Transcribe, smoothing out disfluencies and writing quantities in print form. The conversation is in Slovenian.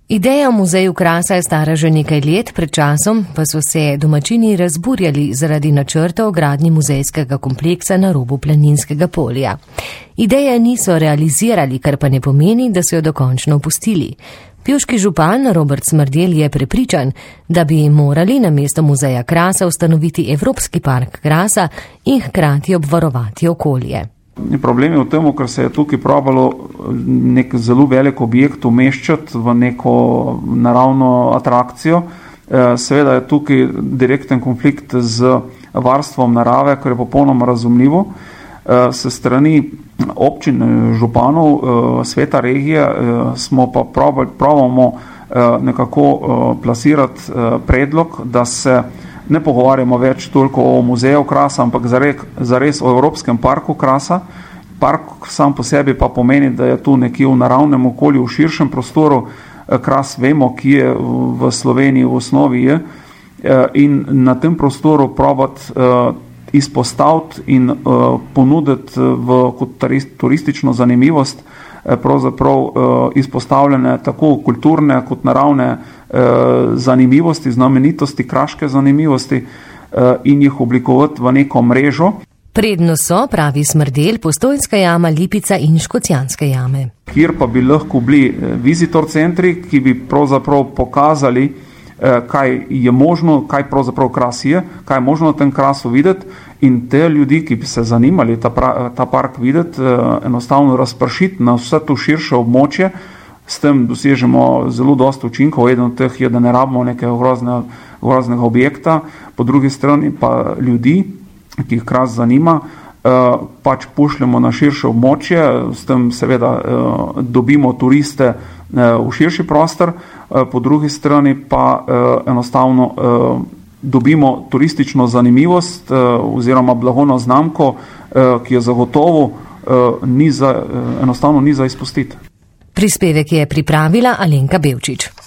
Ideja o muzeju krasa je stara že nekaj let, pred časom pa so se domačini razburjali zaradi načrta o gradnji muzejskega kompleksa na robu Planinskega polja. Ideje niso realizirali, kar pa ne pomeni, da so jo dokončno opustili. Pivški župan Robert Smrdelj je prepričan, da bi morali namesto muzeja krasa ustanoviti Evropski park krasa in hkrati obvarovati okolje. Problem je v tem, ker se je tukaj probalo nek zelo velik objekt umeščati v neko naravno atrakcijo. Seveda je tukaj direkten konflikt z varstvom narave, kar je popolnoma razumljivo. Se strani občin, županov, sveta regije smo pa probamo nekako plasirati predlog, da se ne pogovarjamo več toliko o muzeju krasa, ampak zares o Evropskem parku krasa. Park sam po sebi pa pomeni, da je tu nekje v naravnem okolju, v širšem prostoru. Kras vemo, ki je v Sloveniji v osnovi je, in na tem prostoru probati izpostaviti in ponuditi kot turistično zanimivost, pravzaprav izpostavljene tako kulturne kot naravne zanimivosti, znamenitosti, kraške zanimivosti in jih oblikovati v neko mrežo. Prednost so, pravi Smrdelj, Postojnska jama, Lipica in Škocjanske jame. Kjer pa bi lahko bili vizitor centri, ki bi pravzaprav pokazali, kaj je možno, kaj pravzaprav kras je, kaj je možno na tem krasu videti, in te ljudi, ki bi se zanimali ta park videti, enostavno razpršiti na vse to širše območje. S tem dosežemo zelo dosti učinkov. Eden od teh je, da ne rabimo nekega groznega objekta, po drugi strani pa ljudi, ki jih kras zanima, pač pošljemo na širše območje, s tem seveda dobimo turiste v širši prostor, po drugi strani pa enostavno dobimo turistično zanimivost oziroma blagovno znamko, ki je zagotovo enostavno ni za izpustiti. Prispevek je pripravila Alenka Bevčič.